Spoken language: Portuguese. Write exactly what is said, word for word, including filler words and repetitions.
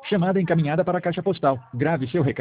Chamada encaminhada para a caixa postal. Grave seu recado.